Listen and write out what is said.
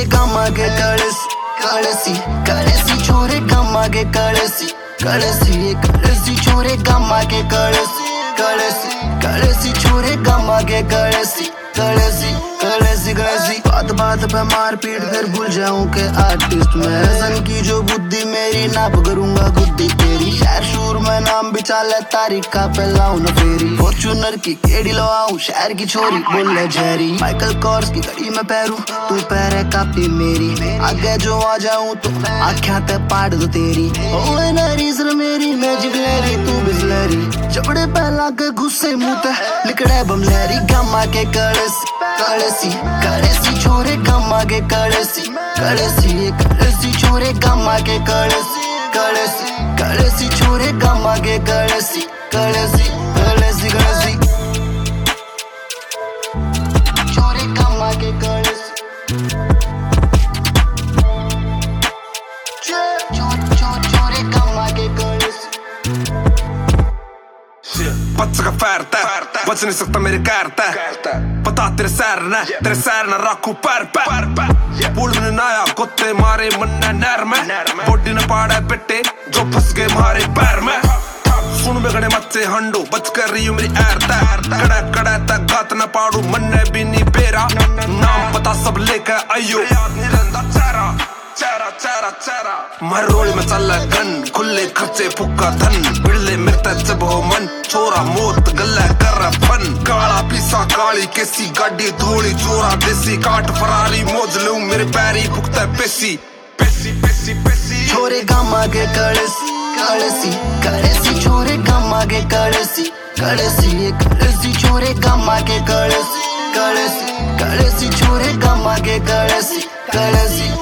gamma के कड़सी कड़सी कड़सी छोरे gamma के कड़सी कड़सी कड़सी छोरे गामा के कड़सी कड़सी कड़सी छोरे गामा के कड़सी कड़सी कड़सी कड़सी बात बात पे मार पीट कर भूल जाऊं के आर्टिस्ट में हसन की जो बुद्धि मेरी नाप करूंगा गुद्दी तेरी शहर शूर में नाम भी चाले तारीख का पे लाऊं न फेरी फॉर्च्यूनर की केड़ी लो आऊं शहर की छोरी बोले जेरी माइकल कॉर्स की घड़ी में पैरूं तू पैर कापी मेरी आगे जो आ जाऊं तो आँखें ते पाड़ दो तेरी ओए नारी सर मेरी मैजिक लहरी तू बिस्लरी चपड़े पहला के गुस्से मुंह ते लिकड़े बमलहरी गामा के कड़सी कड़सी कड़सी छोरे गामा के कड़सी कड़सी कड़सी छोरे गामा के कड़सी कड़सी कड़सी छोरे गामा के कड़सी कड़सी कड़सी कड़सी छोरे गामा के कड़सी छोरे गामा के कड़सी बच्चा का फैरता बच नहीं सकता मेरे कारता पता तेरे सैर ना रखू पर पूल में नाया कुत्ते मारे मन्ना नर में बॉडी न पाड़ा बेटे जो फंस गए मारे पैर में सुन बेगड़े मच्चे हंडो बच कर रही हूँ मेरी ऐरता कड़ा कड़ा तक गात न पाड़ू मन्ने भी नहीं बेरा नाम पता सब लेकर आयो मैं रोल में चला गन खुले खर्चे फुक्का धन बिड़ले मिलता जब हो मन छोरा मोत गला कर फन काला पीसा काली केसी गाड़ी धोली चोरा देसी काट फरारी मौज लूं मेरे पैरी फुकता पेसी पेसी पेसी पेसी छोरे गामा के कड़सी कड़सी कड़सी छोरे गामा के कड़सी कड़सी कड़सी छोरे गामा के कड़सी कड़सी कड़सी छोरे गामा के कड़सी कड़सी